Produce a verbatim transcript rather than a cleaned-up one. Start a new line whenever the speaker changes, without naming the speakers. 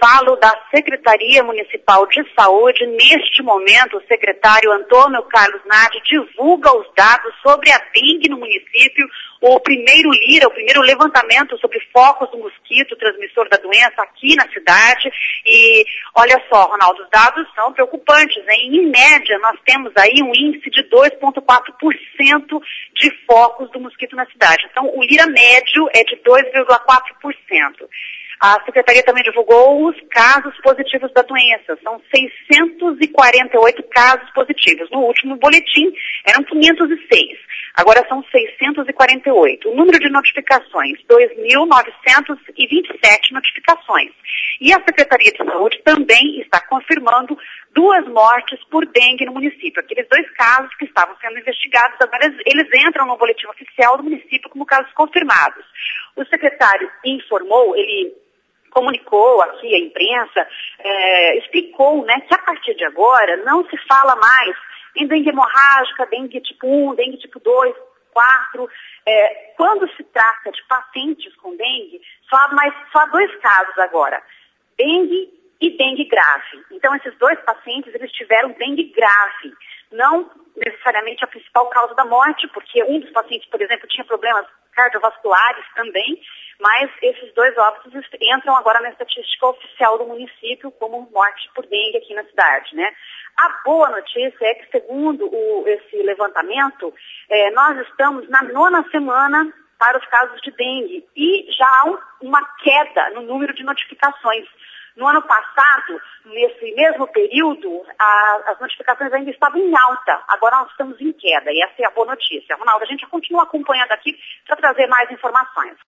falo da Secretaria Municipal de Saúde. Neste momento, o secretário Antônio Carlos Nardi divulga os dados sobre a dengue no município, o primeiro LIRA, o primeiro levantamento sobre focos do mosquito transmissor da doença aqui na cidade. E olha só, Ronaldo, os dados são preocupantes, hein? Em média, nós temos aí um índice de dois vírgula quatro por cento de focos do mosquito na cidade. Então, o LIRA médio é de dois vírgula quatro por cento. A Secretaria também divulgou os casos positivos da doença. São seiscentos e quarenta e oito casos positivos. No último boletim eram quinhentos e seis. Agora são seiscentos e quarenta e oito. O número de notificações, dois mil novecentos e vinte e sete notificações. E a Secretaria de Saúde também está confirmando duas mortes por dengue no município. Aqueles dois casos que estavam sendo investigados, agora eles entram no boletim oficial do município como casos confirmados. O secretário informou, ele comunicou aqui à imprensa, é, explicou, né, que a partir de agora não se fala mais em dengue hemorrágica, dengue tipo um, dengue tipo dois, quatro. É, quando se trata de pacientes com dengue, só há, mais, só há dois casos agora, dengue e dengue grave. Então, esses dois pacientes, eles tiveram dengue grave. Não necessariamente a principal causa da morte, porque um dos pacientes, por exemplo, tinha problemas cardiovasculares também, mas esses dois óbitos entram agora na estatística oficial do município como morte por dengue aqui na cidade, né? A boa notícia é que, segundo o, esse levantamento, é, nós estamos na nona semana para os casos de dengue e já há um, uma queda no número de notificações. No ano passado, nesse mesmo período, a, as notificações ainda estavam em alta. Agora nós estamos em queda e essa é a boa notícia. Ronaldo, a gente continua acompanhando aqui para trazer mais informações.